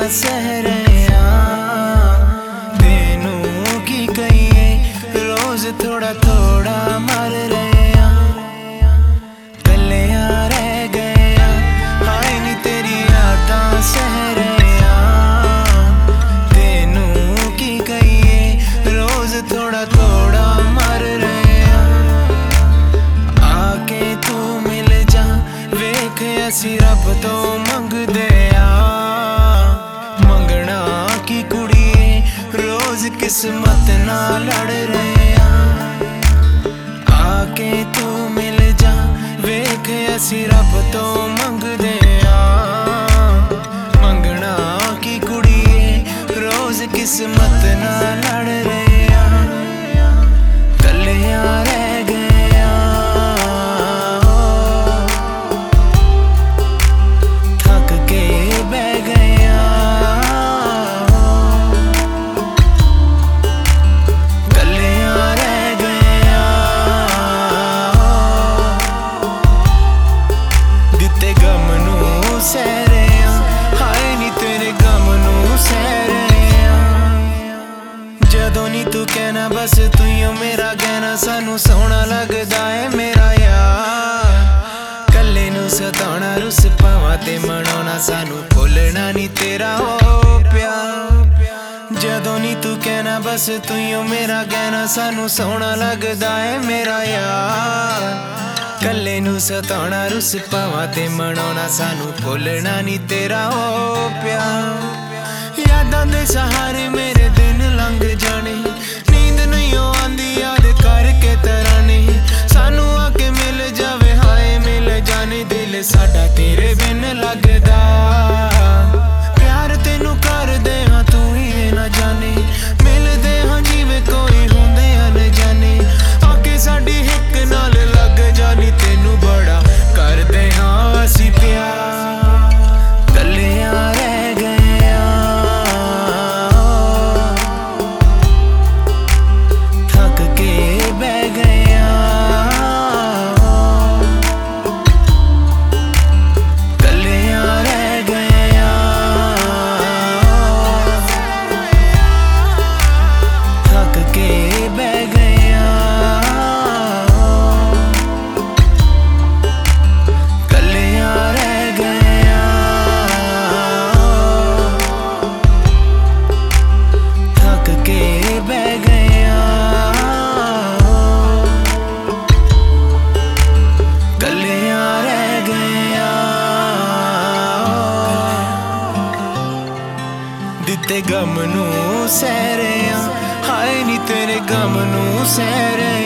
सह रहे तेनू की कहिए रोज थोड़ा थोड़ा मर रहे कलिया रह गए हाय नी तेरी यादां सह रहे तेनू की कहिए रोज थोड़ा थोड़ा मर रहे आके तू मिल जा वेख असी रब तो मंगदे मंगना की कुड़िए रोज किस्मत ना लड़ रहे आके तू मिल जा वेख असी रब तो मंगदे मंगना की कुड़िए रोज किस्मत ना लड़ रहे कलिया रह गए थक के बह गए कलिया रह गए दिते गम नू सह रहे हाय नी तेरे गम नू सह रहे जदों नी तू कहना बस तू ही मेरा कहना सानू सोहना लगदा है मेरा यार कल्ले नू सताना रुस पावां ते मनाउणा सानू भुलना नी तेरा हो प्यार जदों नी तू कहना बस तू ही मेरा कहना सानू सोहना लगदा है मेरा यार कल्ले नू सताना रुस पावां ते मनाउणा सानू भुलना नी तेरा हो प्यार यादां दे सहारे मेरे दिन लंघ जाने नींद नहीं आंदी याद करके तराने सानू आके मिल जावे हाय मिल जाने दिल साडा तेरे बिन लगदा प्यार तेनू करदे हां तू ही ना जाने मिलदे हां जिवें कोई हुंदे अनजाने आके साडी हिक नाल लग जानी तेनू बड़ा करदे हां असी प्यार कलिया रह गए थक के बह गए कलिया रह गए थक के बह गए कलिया रह गए थक के बह गए कलिया रह गए दिते गम नू सह रहे हाय नी तेरे गम नू सह रहे